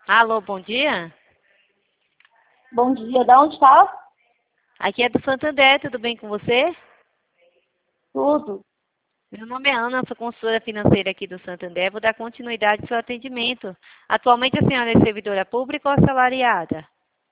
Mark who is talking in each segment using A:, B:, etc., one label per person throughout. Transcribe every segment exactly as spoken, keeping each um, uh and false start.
A: Alô, bom dia.
B: Bom dia, da onde tá?
A: Aqui é do Santander, tudo bem com você?
B: Tudo.
A: Meu nome é Ana, sou consultora financeira aqui do Santander. Vou dar continuidade ao seu atendimento. Atualmente a senhora é servidora pública ou assalariada?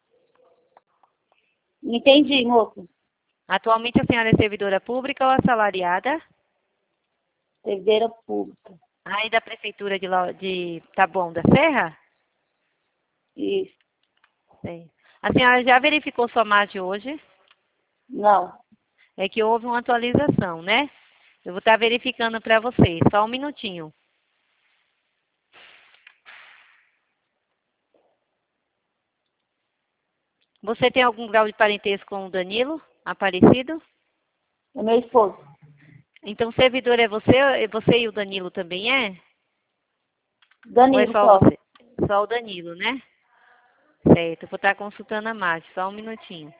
B: Entendi, moço.
A: Atualmente a senhora é servidora pública ou assalariada?
B: Servidora pública.
A: Aí da Prefeitura de, Lau- de Taboão da Serra?
B: Isso.
A: Sim. A senhora já verificou sua margem hoje?
B: Não.
A: É que houve uma atualização, né? Eu vou estar verificando para você, só um minutinho. Você tem algum grau de parentesco com o Danilo Aparecido?
B: É meu esposo.
A: Então, servidor é você, é você e o Danilo também é? Ou é
B: Danilo
A: só
B: só.
A: você? Só o Danilo, né? Certo, eu vou estar consultando a Márcia, só um minutinho.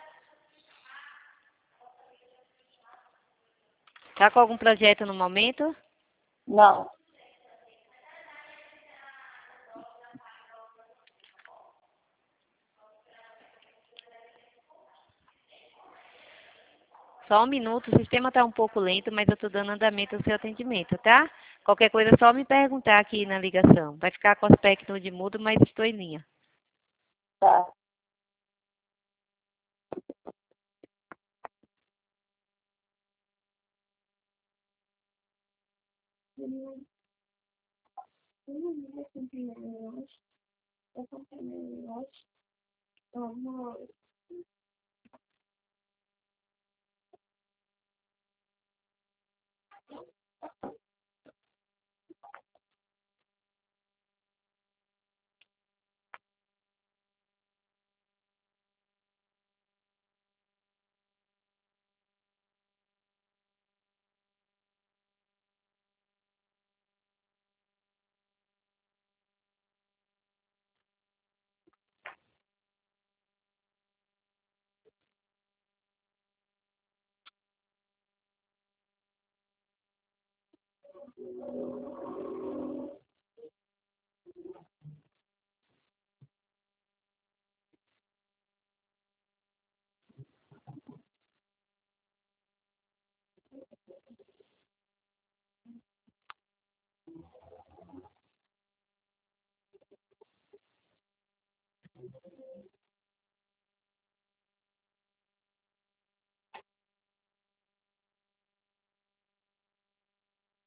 A: Tá com algum projeto no momento?
B: Não.
A: Só um minuto, o sistema está um pouco lento, mas eu estou dando andamento ao seu atendimento, tá? Qualquer coisa é só me perguntar aqui na ligação. Vai ficar com aspecto de mudo, mas estou em linha.
B: Tá.